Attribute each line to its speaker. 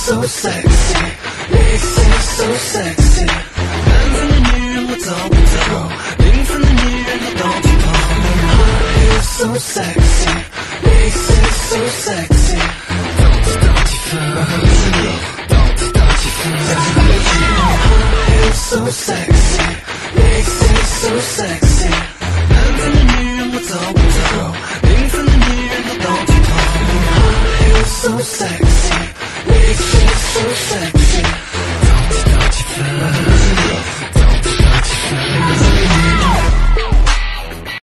Speaker 1: so sexy， makes it so sexy。南方的女人我找不到，平凡的女人我到处跑。You're so sexy, makes it so sexy。到底到几分？到底到几分？You're so sexy, makes it so sexy。南方的女人我找不到，平凡的女人我到处跑。You're so sexy, makes it so sexy。到底到几分？